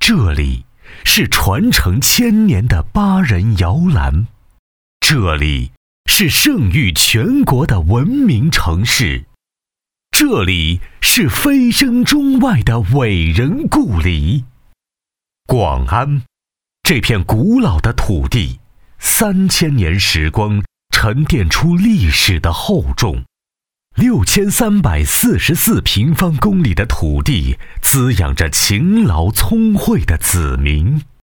这里是传承1000年的8人摇篮，这里是盛誉全国的文明城市，这里是蜚声中外的伟人故里。广安这片古老的土地，3000年时光沉淀出历史的厚重。6344平方公里的土地滋养着勤劳聪慧的子民。